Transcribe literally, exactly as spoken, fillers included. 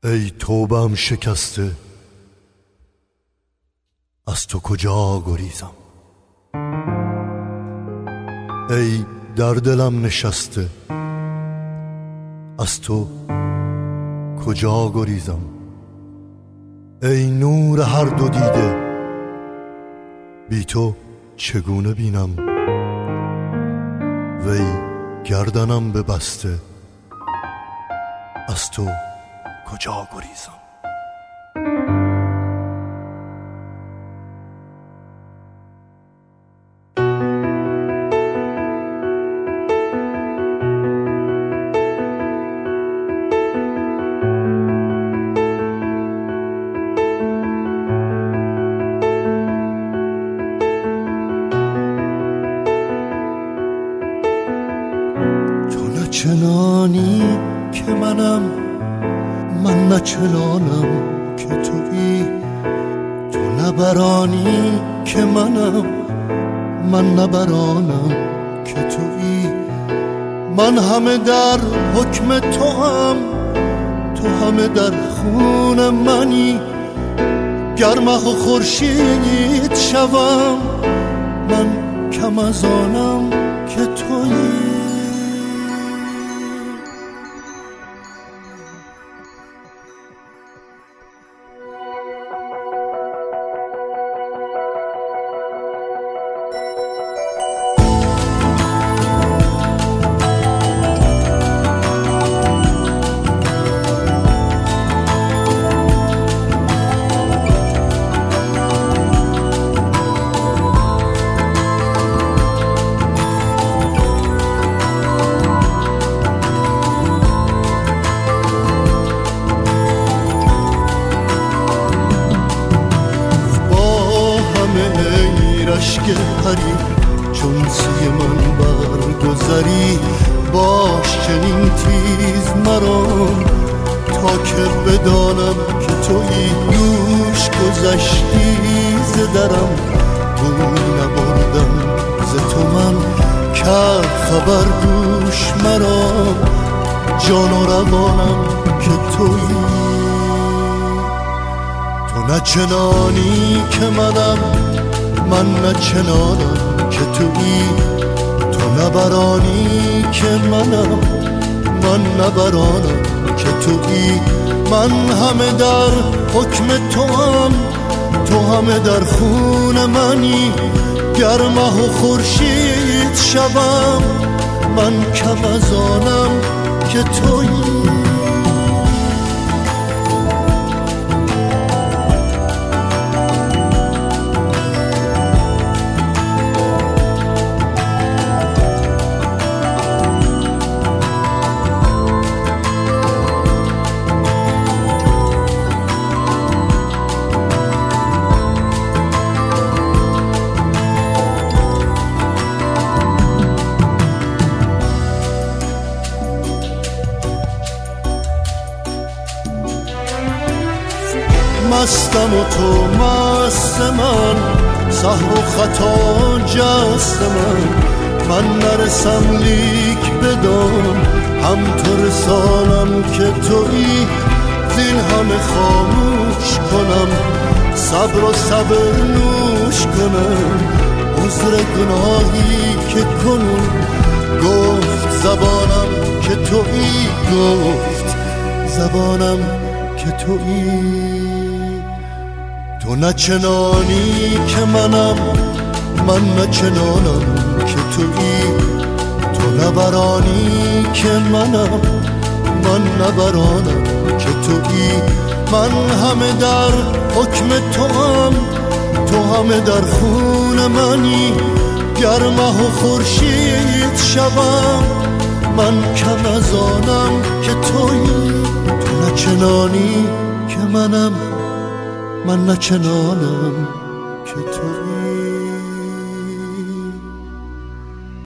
ای توبه‌ام شکسته، از تو کجا گریزم؟ ای در دلم نشسته، از تو کجا گریزم؟ ای نور هر دو دیده، بی تو چگونه بینم؟ وی گردنم ببسته، از تو کجا گریزم؟ تو نه چنانی که منم، من نه چنانم که تویی. تو نه برانی که منم، من نه برانم که تویی. من همه در حکم تو هم، تو همه در خون منی. گر مه و خورشید شوم، من کم از آنم که تویی. اشک پری چون سوی من برگذری، باش چنین تیز مرا تا که بدانم که تویی. دوش گذشتی ز درم، بوی نبردم ز تو من. کرد خبر دوش مرا جان و روانم که تویی. تو نه چنانی که منم، من نه چنانم که تویی. تو نه برانی که منم، من نه برانم که تویی. من همه در حکم تو هم، تو همه در خون منی. گر مه و خورشید شوم، من کم از آنم که تویی. مستم و تو مست من، سهو و خطا جست من. من نرسم لیک بدان، هم تو رسانم که تویی. زین همه خاموش کنم، صبر و صبر نوش کنم. عذر گناهی که کنم، گفت زبانم که تویی. گفت زبانم که تویی. تو نه چنانی که منم، من نه چنانم که تویی. تو نه برانی که منم، من نه برانم که تویی. من همه در حکم تو هم، تو همه در خون منی. گر مه و خورشید شوم، من کم از آنم که تویی. تو نه چنانی که منم، من نه چنانم